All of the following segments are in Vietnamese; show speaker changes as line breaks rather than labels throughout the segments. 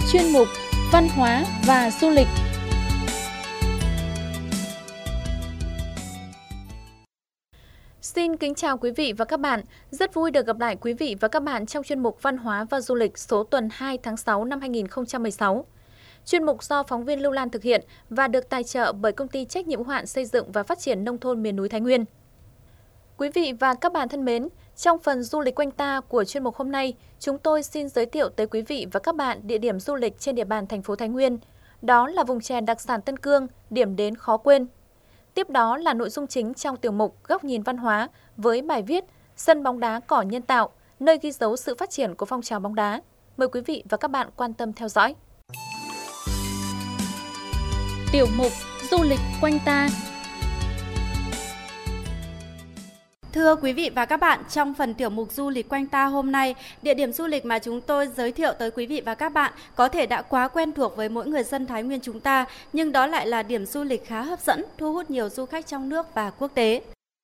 chuyên mục Văn hóa và du lịch. Xin kính chào quý vị và các bạn. Rất vui được gặp lại quý vị và các bạn trong chuyên mục Văn hóa và du lịch số tuần 2 tháng 6 năm 2016. Chuyên mục do phóng viên Lưu Lan thực hiện và được tài trợ bởi Công ty Trách nhiệm hữu hạn Xây dựng và Phát triển Nông thôn miền núi Thái Nguyên. Quý vị và các bạn thân mến, trong phần du lịch quanh ta của chuyên mục hôm nay, chúng tôi xin giới thiệu tới quý vị và các bạn địa điểm du lịch trên địa bàn thành phố Thái Nguyên. Đó là vùng chè đặc sản Tân Cương, điểm đến khó quên. Tiếp đó là nội dung chính trong tiểu mục Góc nhìn văn hóa với bài viết Sân bóng đá cỏ nhân tạo, nơi ghi dấu sự phát triển của phong trào bóng đá. Mời quý vị và các bạn quan tâm theo dõi. Tiểu mục Du lịch quanh ta.
Thưa quý vị và các bạn, trong phần tiểu mục du lịch quanh ta hôm nay, địa điểm du lịch mà chúng tôi giới thiệu tới quý vị và các bạn có thể đã quá quen thuộc với mỗi người dân Thái Nguyên chúng ta, nhưng đó lại là điểm du lịch khá hấp dẫn, thu hút nhiều du khách trong nước và quốc tế.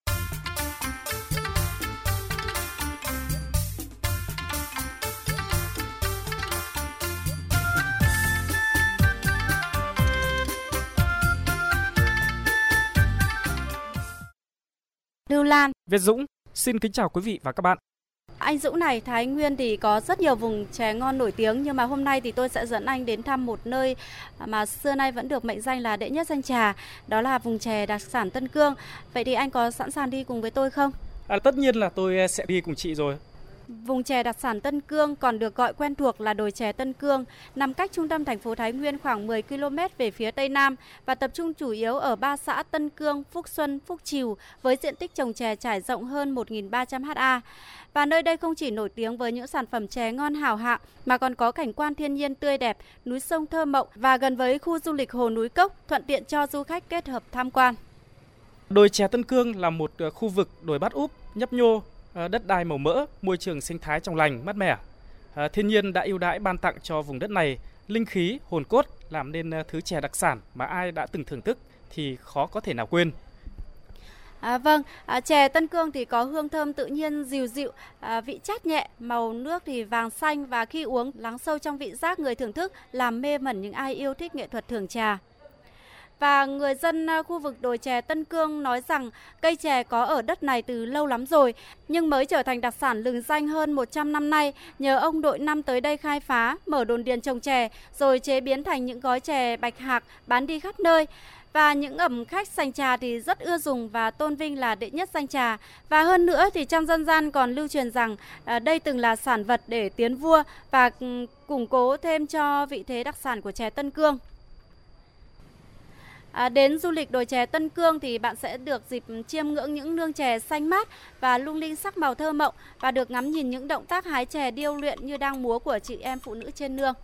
Lưu Lan,
Việt Dũng, xin kính chào quý vị và các bạn.
Anh Dũng này, Thái Nguyên thì có rất nhiều vùng chè ngon nổi tiếng, nhưng mà hôm nay thì tôi sẽ dẫn anh đến thăm một nơi mà xưa nay vẫn được mệnh danh là đệ nhất danh trà, đó là vùng chè đặc sản Tân Cương. Vậy thì anh có sẵn sàng đi cùng với tôi không?
Tất nhiên là tôi sẽ đi cùng chị rồi.
Vùng chè đặc sản Tân Cương còn được gọi quen thuộc là đồi chè Tân Cương, nằm cách trung tâm thành phố Thái Nguyên khoảng 10 km về phía tây nam và tập trung chủ yếu ở 3 xã Tân Cương, Phúc Xuân, Phúc Trìu với diện tích trồng chè trải rộng hơn 1.300 ha. Và nơi đây không chỉ nổi tiếng với những sản phẩm chè ngon hào hạng mà còn có cảnh quan thiên nhiên tươi đẹp, núi sông thơ mộng và gần với khu du lịch Hồ Núi Cốc, thuận tiện cho du khách kết hợp tham quan.
Đồi chè Tân Cương là một khu vực đồi bát úp, nhấp nhô, đất đai màu mỡ, môi trường sinh thái trong lành, mát mẻ. Thiên nhiên đã ưu đãi ban tặng cho vùng đất này linh khí, hồn cốt, làm nên thứ chè đặc sản mà ai đã từng thưởng thức thì khó có thể nào quên.
Chè Tân Cương thì có hương thơm tự nhiên dịu dịu, vị chát nhẹ, màu nước thì vàng xanh và khi uống lắng sâu trong vị giác người thưởng thức, làm mê mẩn những ai yêu thích nghệ thuật thưởng trà. Và người dân khu vực đồi chè Tân Cương nói rằng cây chè có ở đất này từ lâu lắm rồi, nhưng mới trở thành đặc sản lừng danh hơn 100 năm nay nhờ ông đội năm tới đây khai phá, mở đồn điền trồng chè, rồi chế biến thành những gói chè bạch hạc bán đi khắp nơi. Và những ẩm khách sành trà thì rất ưa dùng và tôn vinh là đệ nhất danh trà. Và hơn nữa thì trong dân gian còn lưu truyền rằng đây từng là sản vật để tiến vua và củng cố thêm cho vị thế đặc sản của chè Tân Cương. Đến du lịch đồi chè Tân Cương thì bạn sẽ được dịp chiêm ngưỡng những nương chè xanh mát và lung linh sắc màu thơ mộng và được ngắm nhìn những động tác hái chè điêu luyện như đang múa của chị em phụ nữ trên nương.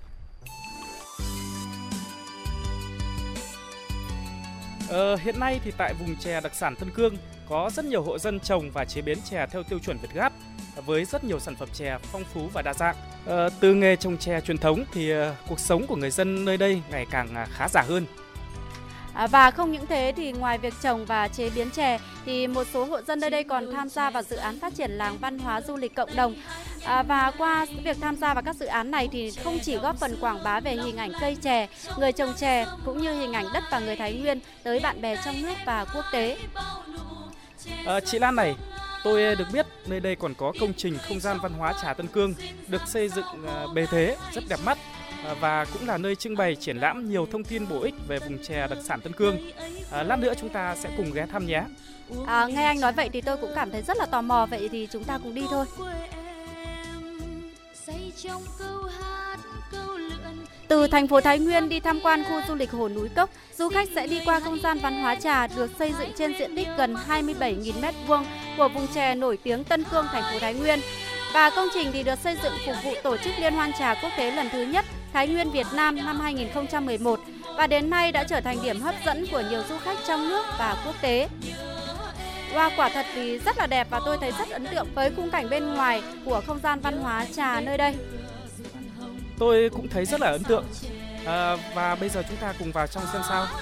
Hiện nay thì tại vùng chè đặc sản Tân Cương có rất nhiều hộ dân trồng và chế biến chè theo tiêu chuẩn Việt Gáp với rất nhiều sản phẩm chè phong phú và đa dạng. Từ nghề trồng chè truyền thống thì cuộc sống của người dân nơi đây ngày càng khá giả hơn.
Và không những thế thì ngoài việc trồng và chế biến chè thì một số hộ dân nơi đây còn tham gia vào dự án phát triển làng văn hóa du lịch cộng đồng. Và qua việc tham gia vào các dự án này thì không chỉ góp phần quảng bá về hình ảnh cây chè, người trồng chè cũng như hình ảnh đất và người Thái Nguyên tới bạn bè trong nước và quốc tế.
Chị Lan này, tôi được biết nơi đây còn có công trình không gian văn hóa trà Tân Cương được xây dựng bề thế rất đẹp mắt và cũng là nơi trưng bày triển lãm nhiều thông tin bổ ích về vùng chè đặc sản Tân Cương. Lát nữa chúng ta sẽ cùng ghé thăm nhé.
Nghe anh nói vậy thì tôi cũng cảm thấy rất là tò mò, vậy thì chúng ta cùng đi thôi. Từ thành phố Thái Nguyên đi tham quan khu du lịch Hồ Núi Cốc, du khách sẽ đi qua không gian văn hóa trà được xây dựng trên diện tích gần 27.000 m2 của vùng chè nổi tiếng Tân Cương, thành phố Thái Nguyên. Và công trình thì được xây dựng phục vụ tổ chức Liên hoan trà quốc tế lần thứ nhất Thái Nguyên Việt Nam năm 2011 và đến nay đã trở thành điểm hấp dẫn của nhiều du khách trong nước và quốc tế. Quả thật thì rất là đẹp và tôi thấy rất ấn tượng với khung cảnh bên ngoài của không gian văn hóa trà nơi đây.
Tôi cũng thấy rất là ấn tượng. Và bây giờ chúng ta cùng vào trong xem sao.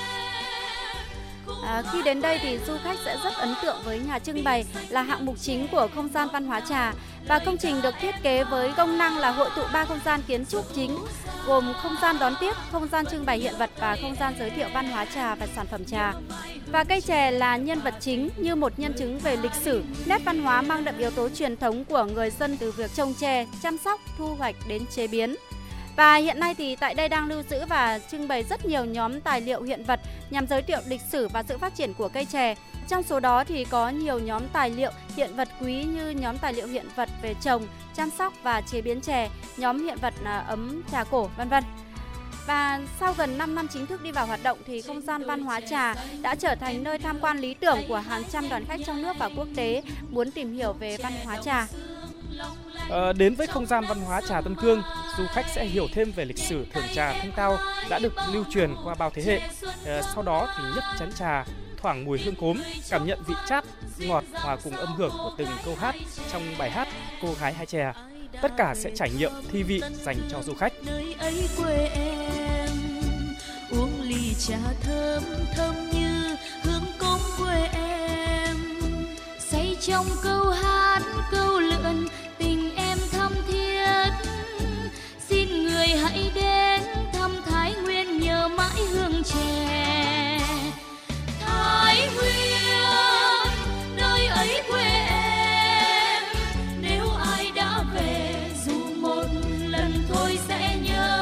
Khi đến đây thì du khách sẽ rất ấn tượng với nhà trưng bày là hạng mục chính của không gian văn hóa trà. Và công trình được thiết kế với công năng là hội tụ 3 không gian kiến trúc chính, gồm không gian đón tiếp, không gian trưng bày hiện vật và không gian giới thiệu văn hóa trà và sản phẩm trà. Và cây chè là nhân vật chính như một nhân chứng về lịch sử, nét văn hóa mang đậm yếu tố truyền thống của người dân từ việc trồng chè, chăm sóc, thu hoạch đến chế biến. Và hiện nay thì tại đây đang lưu giữ và trưng bày rất nhiều nhóm tài liệu hiện vật nhằm giới thiệu lịch sử và sự phát triển của cây chè. Trong số đó thì có nhiều nhóm tài liệu hiện vật quý như nhóm tài liệu hiện vật về trồng, chăm sóc và chế biến chè, nhóm hiện vật ấm trà cổ, v.v. Và sau gần 5 năm chính thức đi vào hoạt động thì không gian văn hóa trà đã trở thành nơi tham quan lý tưởng của hàng trăm đoàn khách trong nước và quốc tế muốn tìm hiểu về văn hóa trà.
Đến với không gian văn hóa trà Tân Cương, du khách sẽ hiểu thêm về lịch sử thưởng trà thanh tao đã được lưu truyền qua bao thế hệ. Sau đó thì nhấp chén trà, thoảng mùi hương cốm, cảm nhận vị chát, ngọt hòa cùng âm hưởng của từng câu hát trong bài hát Cô gái hái chè. Tất cả sẽ trải nghiệm thi vị dành cho du khách.
Nơi ấy quê em, uống ly trà thơm thơm như hương cốm quê em, say trong câu hát câu lượn tình em thắm thiết. Xin người hãy đến thăm Thái Nguyên nhớ mãi hương chè. Thái Nguyên, nơi ấy quê em, nếu ai đã về dù một lần thôi sẽ nhớ.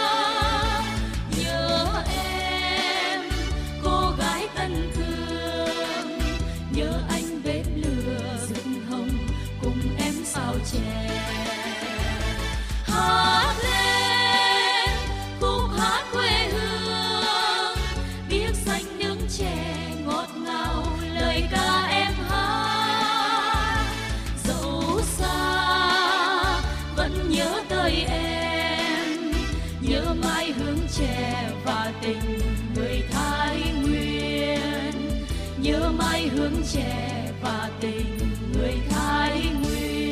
Nhớ em, cô gái Tân Cương, nhớ anh bếp lửa rực hồng cùng em xào chè. Hát lên khúc hát quê hương, biết xanh nướng chè ngọt ngào lời ca em hát. Dẫu xa vẫn nhớ tới em, nhớ mãi hương chè và tình người Thái Nguyên, nhớ mãi hương chè và tình người Thái Nguyên.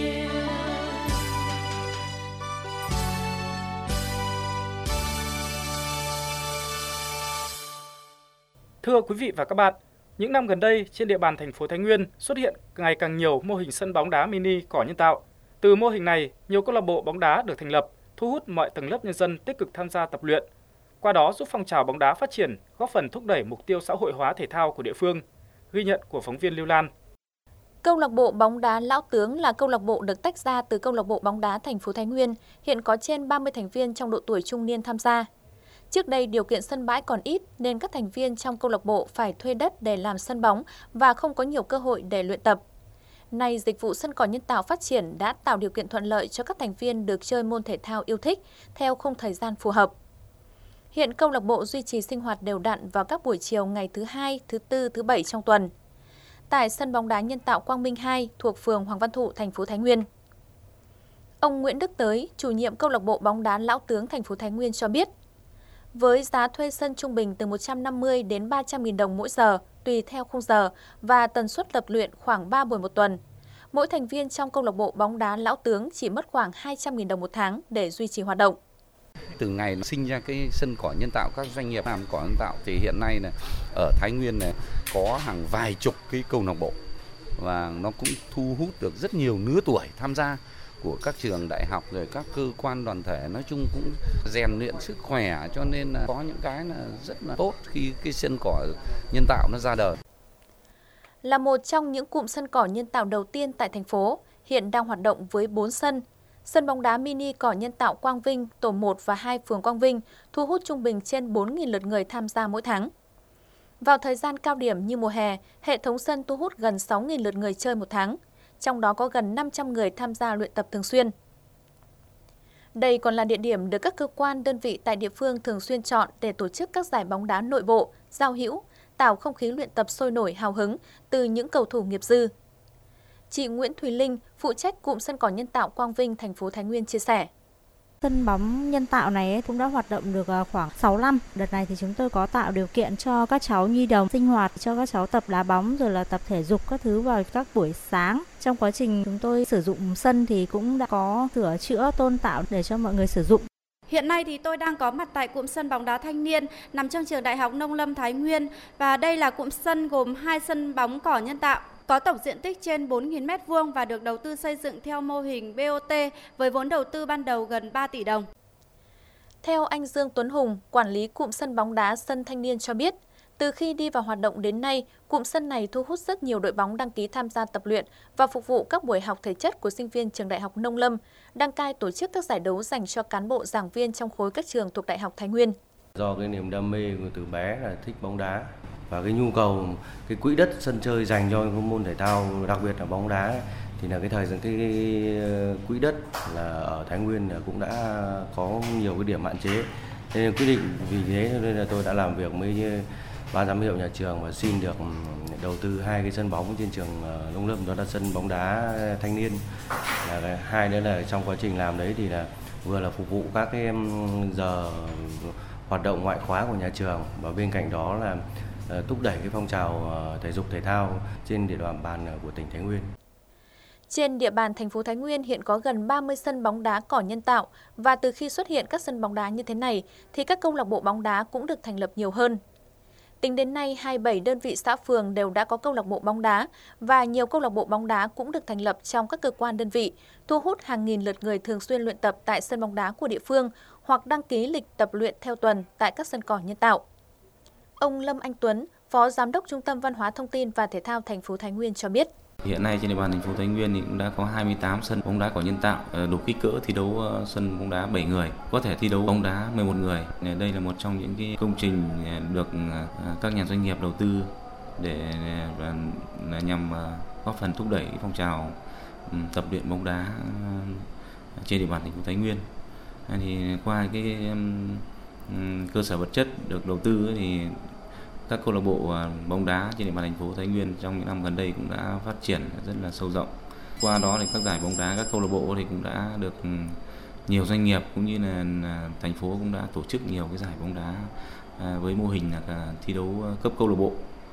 Thưa quý vị và các bạn, những năm gần đây trên địa bàn thành phố Thái Nguyên xuất hiện ngày càng nhiều mô hình sân bóng đá mini cỏ nhân tạo. Từ mô hình này, nhiều câu lạc bộ bóng đá được thành lập, thu hút mọi tầng lớp nhân dân tích cực tham gia tập luyện. Qua đó giúp phong trào bóng đá phát triển, góp phần thúc đẩy mục tiêu xã hội hóa thể thao của địa phương. Ghi nhận của phóng viên Lưu Lan.
Câu lạc bộ bóng đá Lão Tướng là câu lạc bộ được tách ra từ câu lạc bộ bóng đá thành phố Thái Nguyên, hiện có trên 30 thành viên trong độ tuổi trung niên tham gia. Trước đây điều kiện sân bãi còn ít nên các thành viên trong câu lạc bộ phải thuê đất để làm sân bóng và không có nhiều cơ hội để luyện tập. Nay dịch vụ sân cỏ nhân tạo phát triển đã tạo điều kiện thuận lợi cho các thành viên được chơi môn thể thao yêu thích theo khung thời gian phù hợp. Hiện câu lạc bộ duy trì sinh hoạt đều đặn vào các buổi chiều ngày thứ Hai, thứ Tư, thứ Bảy trong tuần. Tại sân bóng đá nhân tạo Quang Minh 2 thuộc phường Hoàng Văn Thụ, thành phố Thái Nguyên. Ông Nguyễn Đức Tới, chủ nhiệm câu lạc bộ bóng đá Lão Tướng thành phố Thái Nguyên cho biết, với giá thuê sân trung bình từ 150 đến 300.000 đồng mỗi giờ, tùy theo khung giờ và tần suất tập luyện khoảng 3 buổi một tuần. Mỗi thành viên trong câu lạc bộ bóng đá Lão Tướng chỉ mất khoảng 200.000 đồng một tháng để duy trì hoạt động.
Từ ngày sinh ra cái sân cỏ nhân tạo, các doanh nghiệp làm cỏ nhân tạo thì hiện nay là ở Thái Nguyên này có hàng vài chục cái câu lạc bộ và nó cũng thu hút được rất nhiều lứa tuổi tham gia của các trường đại học rồi các cơ quan đoàn thể, nói chung cũng rèn luyện sức khỏe, cho nên là có những cái là rất là tốt khi cái sân cỏ nhân tạo nó ra đời.
Là một trong những cụm sân cỏ nhân tạo đầu tiên tại thành phố, hiện đang hoạt động với 4 sân. Sân bóng đá mini cỏ nhân tạo Quang Vinh, tổ 1 và 2 phường Quang Vinh thu hút trung bình trên 4.000 lượt người tham gia mỗi tháng. Vào thời gian cao điểm như mùa hè, hệ thống sân thu hút gần 6.000 lượt người chơi một tháng, trong đó có gần 500 người tham gia luyện tập thường xuyên. Đây còn là địa điểm được các cơ quan, đơn vị tại địa phương thường xuyên chọn để tổ chức các giải bóng đá nội bộ, giao hữu, tạo không khí luyện tập sôi nổi hào hứng từ những cầu thủ nghiệp dư. Chị Nguyễn Thùy Linh, phụ trách cụm sân cỏ nhân tạo Quang Vinh, thành phố Thái Nguyên chia sẻ.
Sân bóng nhân tạo này cũng đã hoạt động được khoảng 6 năm. Đợt này thì chúng tôi có tạo điều kiện cho các cháu nhi đồng sinh hoạt, cho các cháu tập đá bóng rồi là tập thể dục các thứ vào các buổi sáng. Trong quá trình chúng tôi sử dụng sân thì cũng đã có sửa chữa, tôn tạo để cho mọi người sử dụng.
Hiện nay thì tôi đang có mặt tại cụm sân bóng đá thanh niên nằm trong trường Đại học Nông lâm Thái Nguyên và đây là cụm sân gồm 2 sân bóng cỏ nhân tạo. có tổng diện tích trên 4.000 m² và được đầu tư xây dựng theo mô hình BOT với vốn đầu tư ban đầu gần 3 tỷ đồng.
Theo anh Dương Tuấn Hùng, quản lý cụm sân bóng đá Sân Thanh Niên cho biết, từ khi đi vào hoạt động đến nay, cụm sân này thu hút rất nhiều đội bóng đăng ký tham gia tập luyện và phục vụ các buổi học thể chất của sinh viên trường Đại học Nông Lâm, đăng cai tổ chức các giải đấu dành cho cán bộ giảng viên trong khối các trường thuộc Đại học Thái Nguyên.
Do cái niềm đam mê từ bé là thích bóng đá và cái nhu cầu cái quỹ đất sân chơi dành cho môn thể thao, đặc biệt là bóng đá thì là cái quỹ đất là ở Thái Nguyên cũng đã có nhiều cái điểm hạn chế. Nên quyết định vì thế nên là tôi đã làm việc với ban giám hiệu nhà trường và xin được đầu tư 2 cái sân bóng trên trường Nông Lâm, đó là sân bóng đá thanh niên. Hai nữa là trong quá trình làm đấy thì là vừa là phục vụ các cái giờ hoạt động ngoại khóa của nhà trường và bên cạnh đó là thúc đẩy cái phong trào thể dục thể thao trên địa bàn của tỉnh Thái Nguyên.
Trên địa bàn thành phố Thái Nguyên hiện có gần 30 sân bóng đá cỏ nhân tạo và từ khi xuất hiện các sân bóng đá như thế này thì các câu lạc bộ bóng đá cũng được thành lập nhiều hơn. Tính đến nay, 27 đơn vị xã phường đều đã có câu lạc bộ bóng đá và nhiều câu lạc bộ bóng đá cũng được thành lập trong các cơ quan đơn vị, thu hút hàng nghìn lượt người thường xuyên luyện tập tại sân bóng đá của địa phương hoặc đăng ký lịch tập luyện theo tuần tại các sân cỏ nhân tạo. Ông Lâm Anh Tuấn, Phó Giám đốc Trung tâm Văn hóa Thông tin và Thể thao thành phố Thái Nguyên cho biết.
Hiện nay trên địa bàn thành phố Thái Nguyên thì cũng đã có 28 sân bóng đá cỏ nhân tạo, đủ kích cỡ thi đấu sân bóng đá 7 người, có thể thi đấu bóng đá 11 người. Đây là một trong những cái công trình được các nhà doanh nghiệp đầu tư để nhằm góp phần thúc đẩy phong trào tập luyện bóng đá trên địa bàn thành phố Thái Nguyên. Thì qua cái cơ sở vật chất được đầu tư thì các câu lạc bộ bóng đá trên địa bàn thành phố Thái Nguyên trong những năm gần đây cũng đã phát triển rất là sâu rộng. Qua đó thì các giải bóng đá, các câu lạc bộ thì cũng đã được nhiều doanh nghiệp cũng như là thành phố cũng đã tổ chức nhiều cái giải bóng đá với mô hình là thi đấu cấp câu lạc bộ.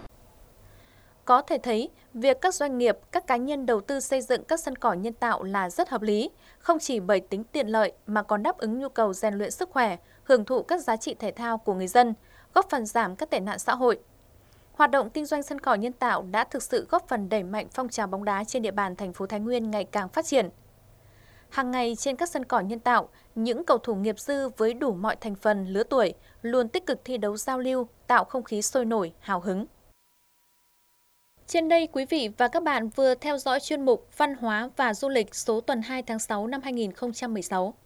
Có thể thấy, việc các doanh nghiệp, các cá nhân đầu tư xây dựng các sân cỏ nhân tạo là rất hợp lý, không chỉ bởi tính tiện lợi mà còn đáp ứng nhu cầu rèn luyện sức khỏe, hưởng thụ các giá trị thể thao của người dân, góp phần giảm các tệ nạn xã hội. Hoạt động kinh doanh sân cỏ nhân tạo đã thực sự góp phần đẩy mạnh phong trào bóng đá trên địa bàn thành phố Thái Nguyên ngày càng phát triển. Hàng ngày trên các sân cỏ nhân tạo, những cầu thủ nghiệp dư với đủ mọi thành phần, lứa tuổi luôn tích cực thi đấu giao lưu, tạo không khí sôi nổi, hào hứng. Trên đây, quý vị và các bạn vừa theo dõi chuyên mục Văn hóa và Du lịch số tuần 2 tháng 6 năm 2016.